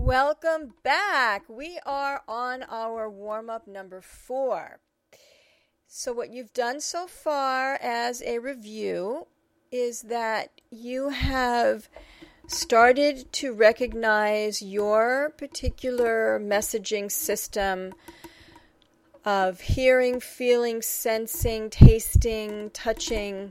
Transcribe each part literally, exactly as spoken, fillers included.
Welcome back. We are on our warm-up number four. So what you've done so far as a review is that you have started to recognize your particular messaging system of hearing, feeling, sensing, tasting, touching,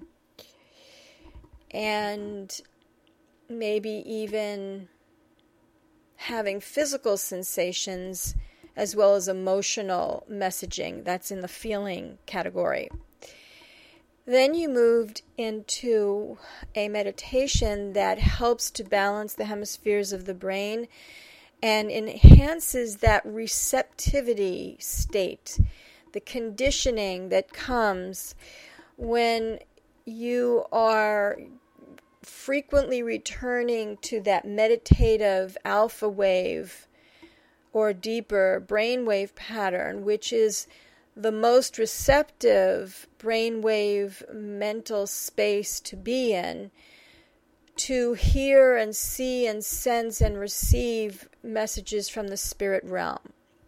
and maybe even having physical sensations as well as emotional messaging. That's in the feeling category. Then you moved into a meditation that helps to balance the hemispheres of the brain and enhances that receptivity state, the conditioning that comes when you are frequently returning to that meditative alpha wave or deeper brainwave pattern, which is the most receptive brainwave mental space to be in, to hear and see and sense and receive messages from the spirit realm.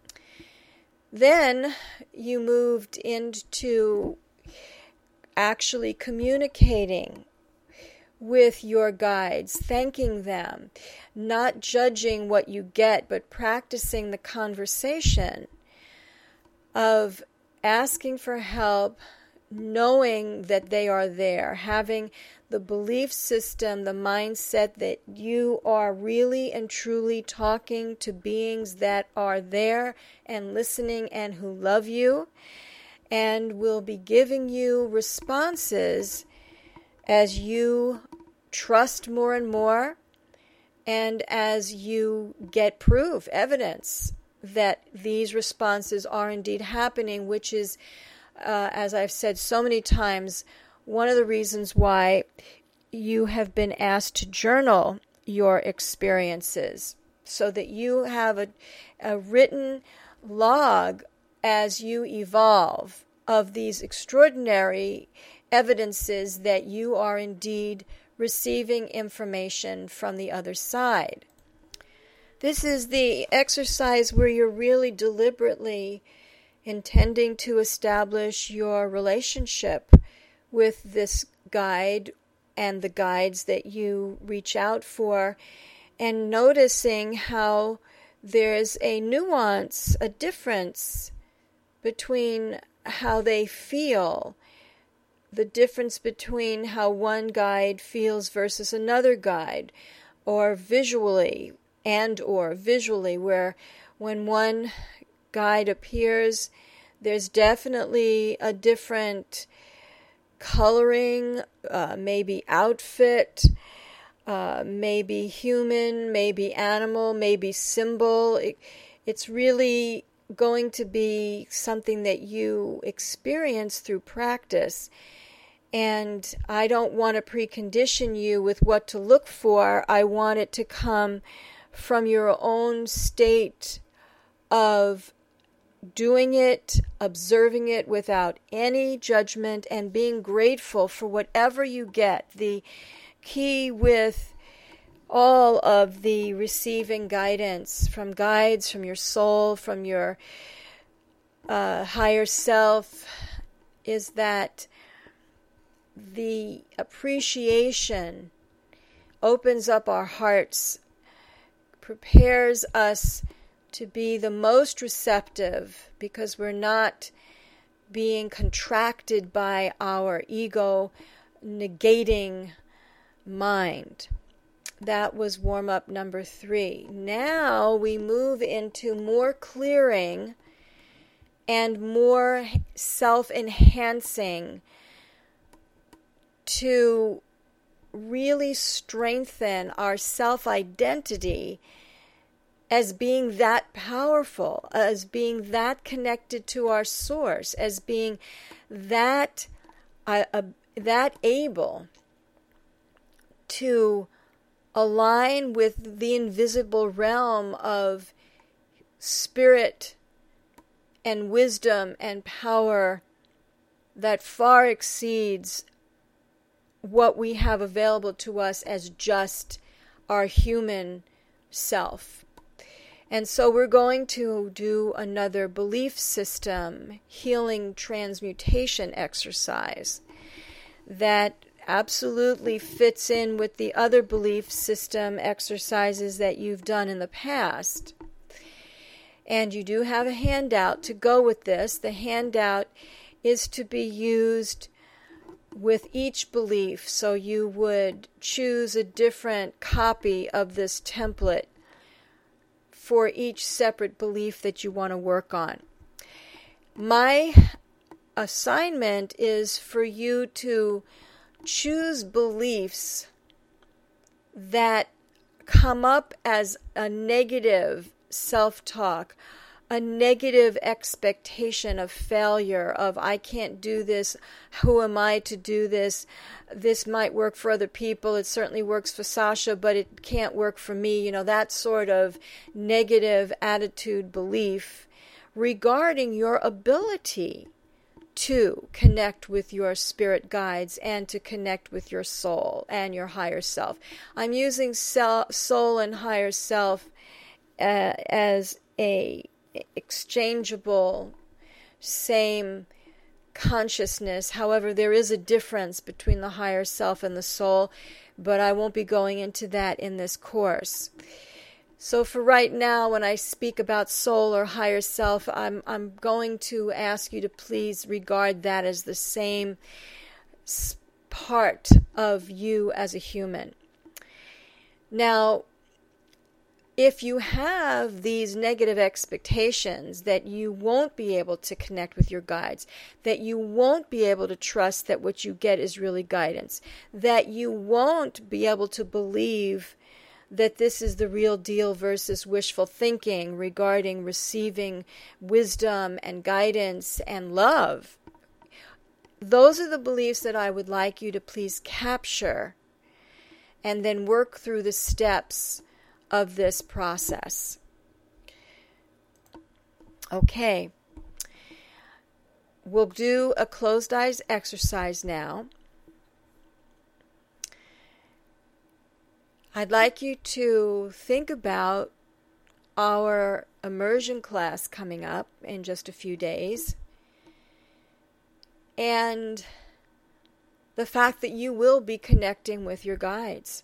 Then you moved into actually communicating with your guides, thanking them, not judging what you get, but practicing the conversation of asking for help, knowing that they are there, having the belief system, the mindset that you are really and truly talking to beings that are there and listening and who love you and will be giving you responses as you trust more and more, and as you get proof, evidence that these responses are indeed happening, which is, uh, as I've said so many times, one of the reasons why you have been asked to journal your experiences, so that you have a, a written log as you evolve of these extraordinary evidences that you are indeed receiving information from the other side. This is the exercise where you're really deliberately intending to establish your relationship with this guide and the guides that you reach out for, and noticing how there's a nuance, a difference between how they feel, the difference between how one guide feels versus another guide, or visually, and or visually, where when one guide appears, there's definitely a different coloring, uh, maybe outfit, uh, maybe human, maybe animal, maybe symbol. It, it's really going to be something that you experience through practice. And I don't want to precondition you with what to look for. I want it to come from your own state of doing it, observing it without any judgment, and being grateful for whatever you get. The key with all of the receiving guidance from guides, from your soul, from your uh, higher self, is that the appreciation opens up our hearts, prepares us to be the most receptive, because we're not being contracted by our ego negating mind. That was warm-up number three. Now we move into more clearing and more self-enhancing to really strengthen our self-identity as being that powerful, as being that connected to our source, as being that uh, uh, that able to align with the invisible realm of spirit and wisdom and power that far exceeds what we have available to us as just our human self. And so we're going to do another belief system healing transmutation exercise that absolutely fits in with the other belief system exercises that you've done in the past. And you do have a handout to go with this. The handout is to be used with each belief, so you would choose a different copy of this template for each separate belief that you want to work on. My assignment is for you to choose beliefs that come up as a negative self-talk, a negative expectation of failure, of I can't do this, who am I to do this, this might work for other people, it certainly works for Sasha, but it can't work for me, you know, that sort of negative attitude belief regarding your ability to connect with your spirit guides and to connect with your soul and your higher self. I'm using soul and higher self uh, as a exchangeable, same consciousness. However, there is a difference between the higher self and the soul, but I won't be going into that in this course. So for right now, when I speak about soul or higher self, I'm I'm going to ask you to please regard that as the same part of you as a human. Now, if you have these negative expectations that you won't be able to connect with your guides, that you won't be able to trust that what you get is really guidance, that you won't be able to believe that this is the real deal versus wishful thinking regarding receiving wisdom and guidance and love, those are the beliefs that I would like you to please capture and then work through the steps of this process. Okay. We'll do a closed eyes exercise now. I'd like you to think about our immersion class coming up in just a few days and the fact that you will be connecting with your guides.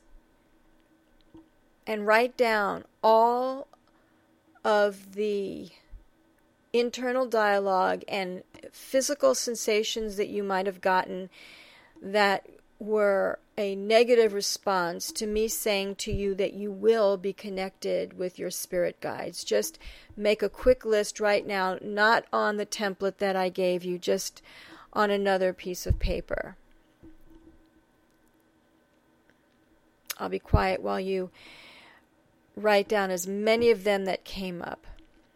And write down all of the internal dialogue and physical sensations that you might have gotten that were a negative response to me saying to you that you will be connected with your spirit guides. Just make a quick list right now, not on the template that I gave you, just on another piece of paper. I'll be quiet while you write down as many of them that came up.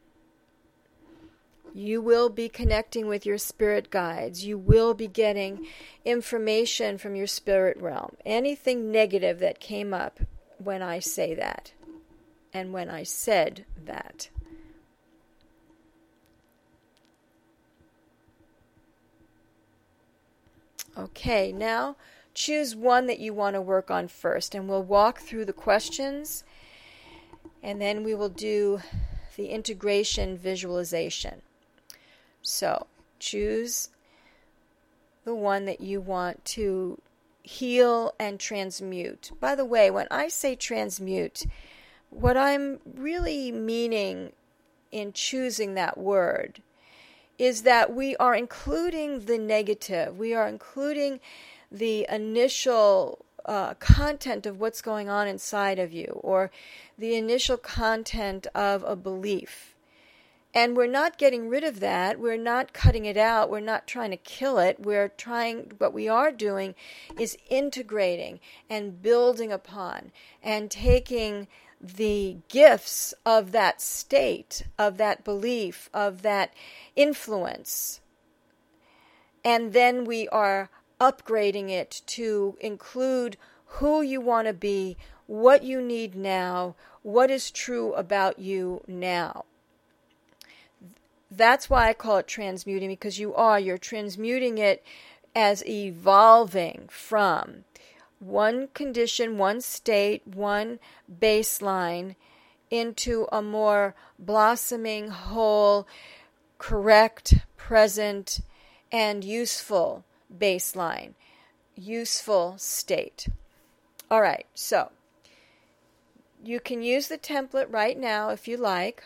You will be connecting with your spirit guides. You will be getting information from your spirit realm. Anything negative that came up when I say that and when I said that. Okay, now choose one that you want to work on first, and we'll walk through the questions. And then we will do the integration visualization. So choose the one that you want to heal and transmute. By the way, when I say transmute, what I'm really meaning in choosing that word is that we are including the negative. We are including the initial Uh, content of what's going on inside of you, or the initial content of a belief. And we're not getting rid of that. We're not cutting it out. We're not trying to kill it. We're trying, what we are doing is integrating and building upon and taking the gifts of that state, of that belief, of that influence. And then we are upgrading it to include who you want to be, what you need now, what is true about you now. That's why I call it transmuting, because you are, you're transmuting it as evolving from one condition, one state, one baseline into a more blossoming, whole, correct, present, and useful baseline, useful state. All right, so you can use the template right now if you like.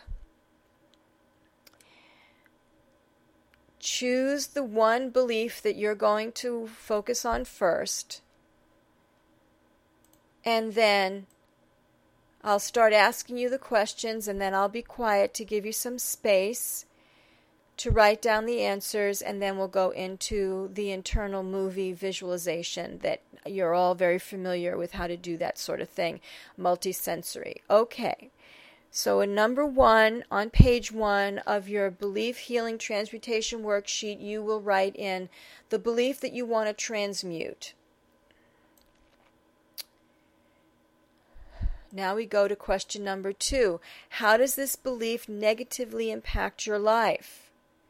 Choose the one belief that you're going to focus on first, and then I'll start asking you the questions, and then I'll be quiet to give you some space to write down the answers, and then we'll go into the internal movie visualization that you're all very familiar with how to do that sort of thing, multisensory. Okay, so in number one, on page one of your Belief Healing Transmutation Worksheet, you will write in the belief that you want to transmute. Now we go to question number two. How does this belief negatively impact your life?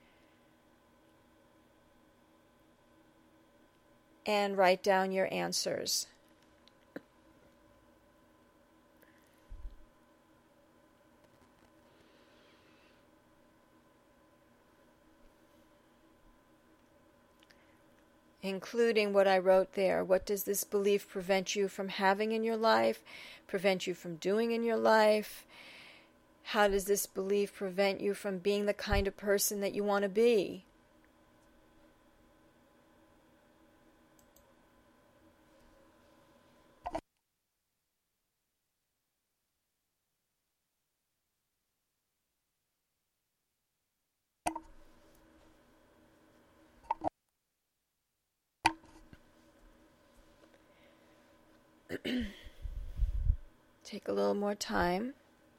And write down your answers. Including what I wrote there. What does this belief prevent you from having in your life? Prevent you from doing in your life? How does this belief prevent you from being the kind of person that you want to be? Take a little more time.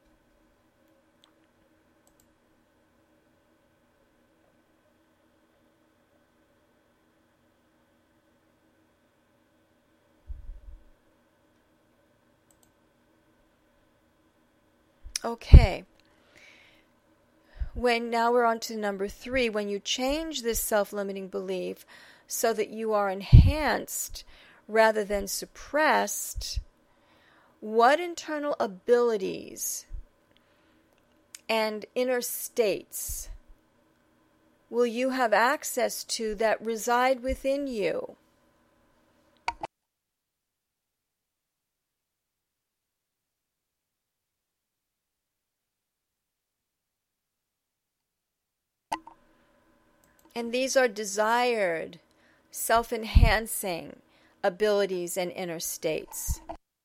Okay. When now we're on to number three, when you change this self-limiting belief so that you are enhanced rather than suppressed, what internal abilities and inner states will you have access to that reside within you? And these are desired, self-enhancing abilities and inner states.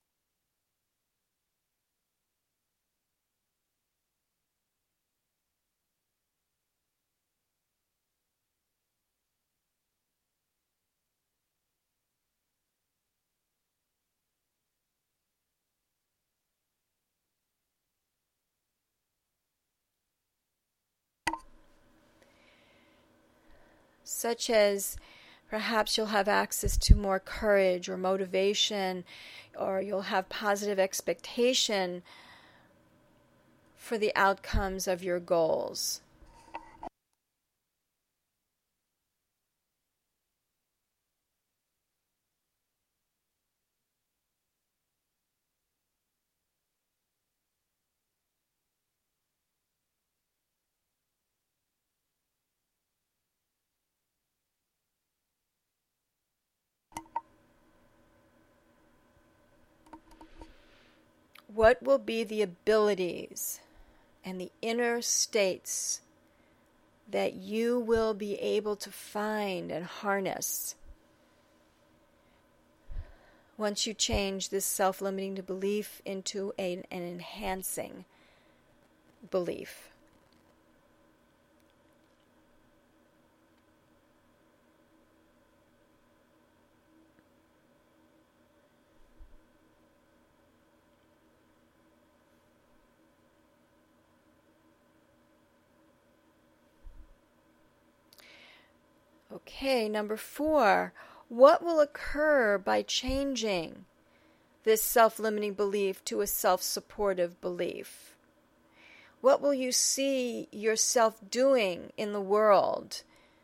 Such as perhaps you'll have access to more courage or motivation, or you'll have positive expectation for the outcomes of your goals. What will be the abilities and the inner states that you will be able to find and harness once you change this self-limiting belief into a, an enhancing belief? Okay, number four, what will occur by changing this self-limiting belief to a self-supportive belief? What will you see yourself doing in the world?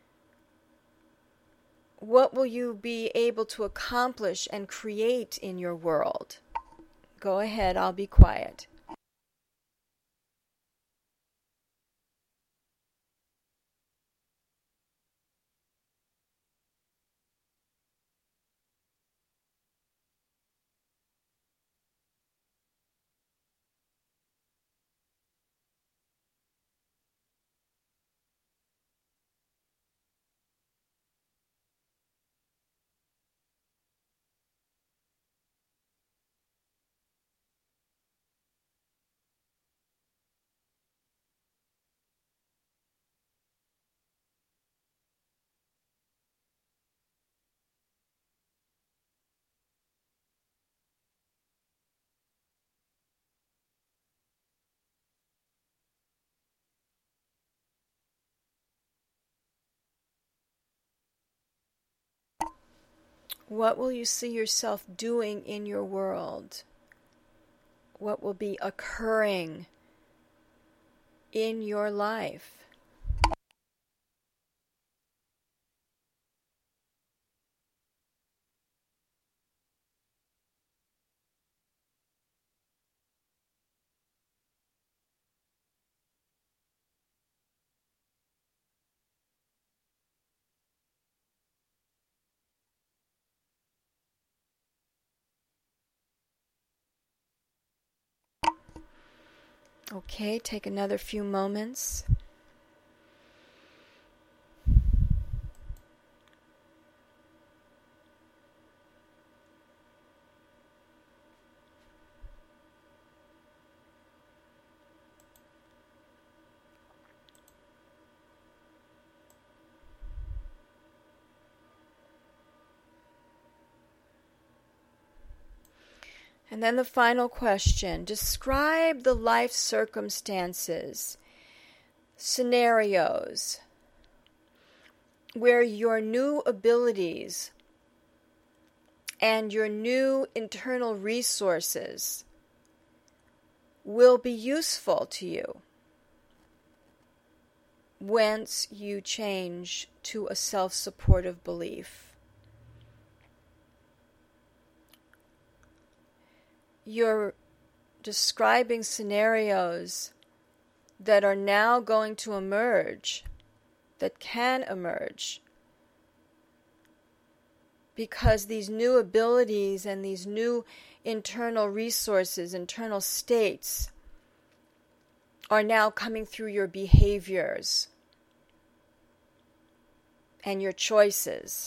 What will you be able to accomplish and create in your world? Go ahead, I'll be quiet. What will you see yourself doing in your world? What will be occurring in your life? Okay, take another few moments. And then the final question. Describe the life circumstances, scenarios, where your new abilities and your new internal resources will be useful to you once you change to a self-supportive belief. You're describing scenarios that are now going to emerge, that can emerge, because these new abilities and these new internal resources, internal states, are now coming through your behaviors and your choices.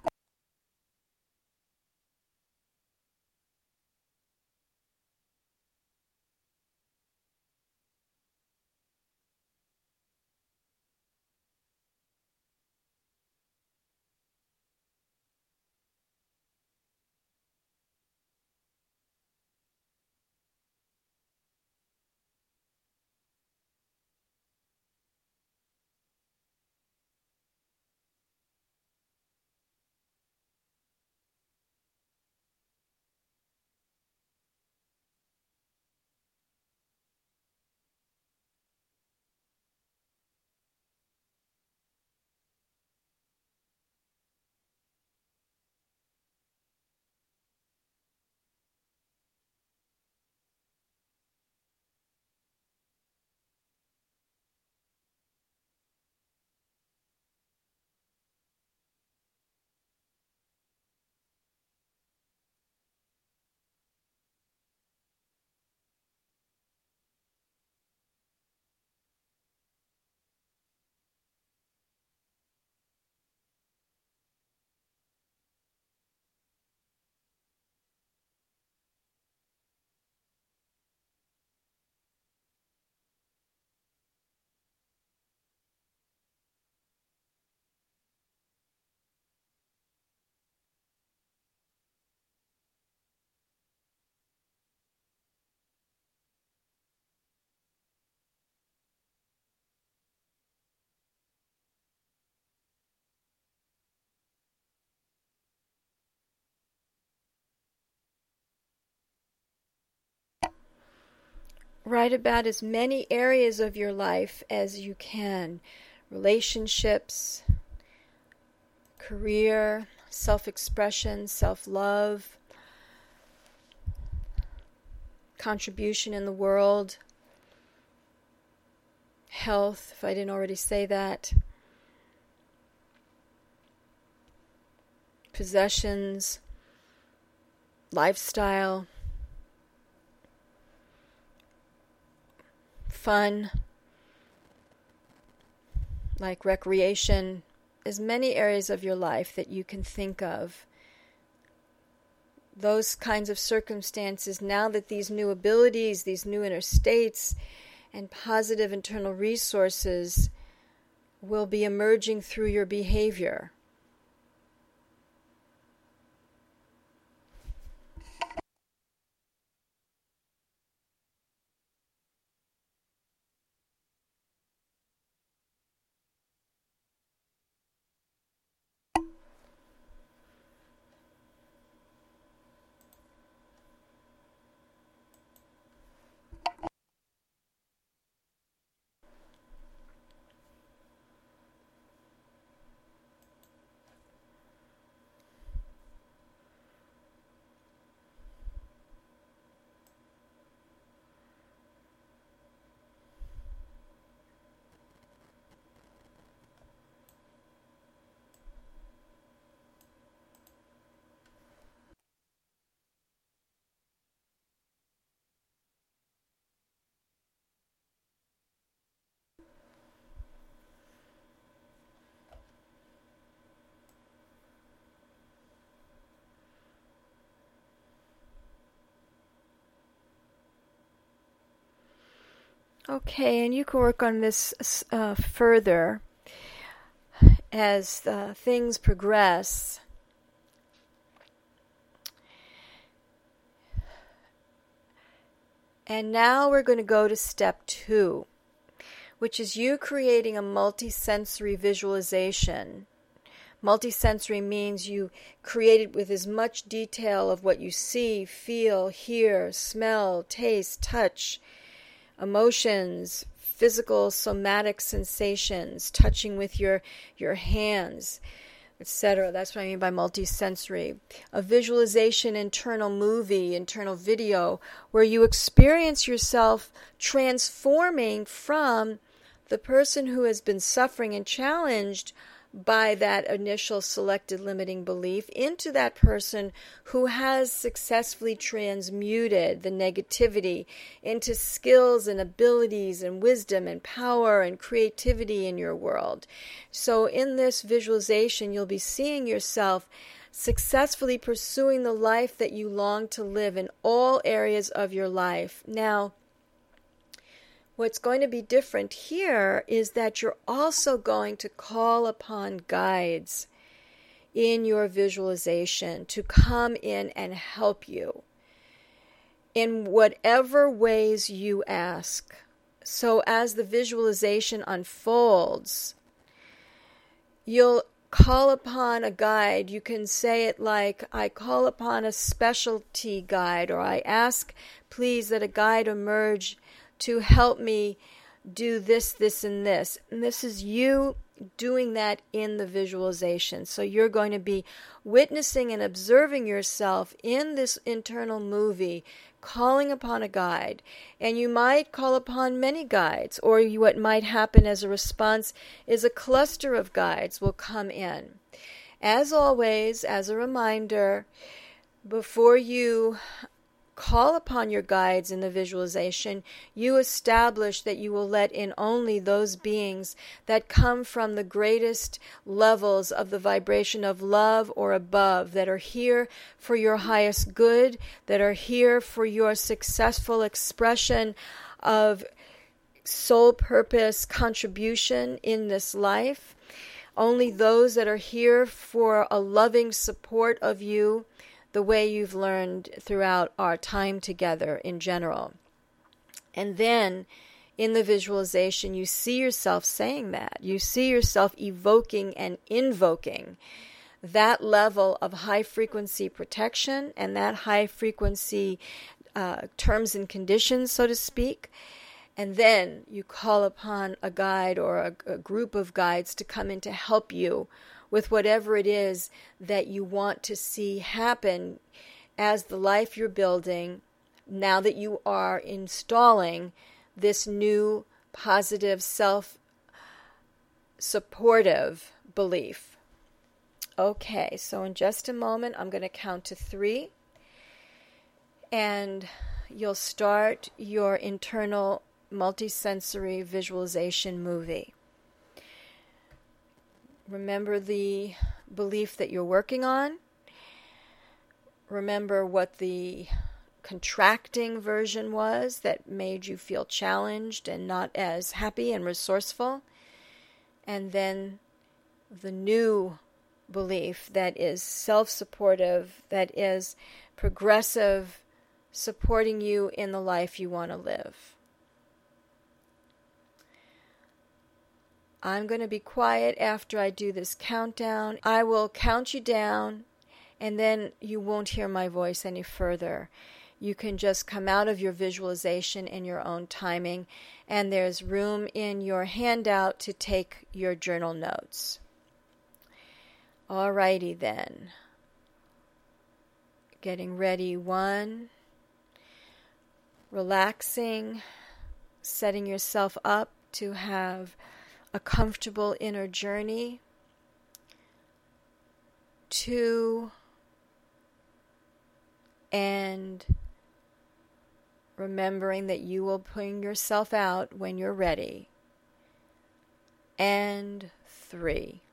Write about as many areas of your life as you can. Relationships, career, self-expression, self-love, contribution in the world, health, if I didn't already say that, possessions, lifestyle, fun, like recreation, as many areas of your life that you can think of. Those kinds of circumstances, now that these new abilities, these new inner states, and positive internal resources will be emerging through your behavior. Okay, and you can work on this uh, further as uh, things progress. And now we're going to go to step two, which is you creating a multisensory visualization. Multisensory means you create it with as much detail of what you see, feel, hear, smell, taste, touch, emotions, physical, somatic sensations, touching with your, your hands, et cetera. That's what I mean by multisensory. A visualization internal movie, internal video, where you experience yourself transforming from the person who has been suffering and challenged by that initial selected limiting belief into that person who has successfully transmuted the negativity into skills and abilities and wisdom and power and creativity in your world. So in this visualization, you'll be seeing yourself successfully pursuing the life that you long to live in all areas of your life. Now, what's going to be different here is that you're also going to call upon guides in your visualization to come in and help you in whatever ways you ask. So as the visualization unfolds, you'll call upon a guide. You can say it like, I call upon a specialty guide, or I ask, please, that a guide emerge to help me do this, this, and this. And this is you doing that in the visualization. So you're going to be witnessing and observing yourself in this internal movie, calling upon a guide. And you might call upon many guides, or you, what might happen as a response is a cluster of guides will come in. As always, as a reminder, before you call upon your guides in the visualization, you establish that you will let in only those beings that come from the greatest levels of the vibration of love or above, that are here for your highest good, that are here for your successful expression of soul purpose contribution in this life. Only those that are here for a loving support of you, the way you've learned throughout our time together in general. And then in the visualization, you see yourself saying that. You see yourself evoking and invoking that level of high frequency protection and that high frequency uh, terms and conditions, so to speak. And then you call upon a guide or a, a group of guides to come in to help you with whatever it is that you want to see happen as the life you're building, now that you are installing this new positive self-supportive belief. Okay, so in just a moment, I'm going to count to three, and you'll start your internal multisensory visualization movie. Remember the belief that you're working on. Remember what the contracting version was that made you feel challenged and not as happy and resourceful. And then the new belief that is self-supportive, that is progressive, supporting you in the life you want to live. I'm going to be quiet after I do this countdown. I will count you down, and then you won't hear my voice any further. You can just come out of your visualization in your own timing, and there's room in your handout to take your journal notes. Alrighty then. Getting ready. One. Relaxing. Setting yourself up to have a comfortable inner journey. Two, and remembering that you will bring yourself out when you're ready. And three.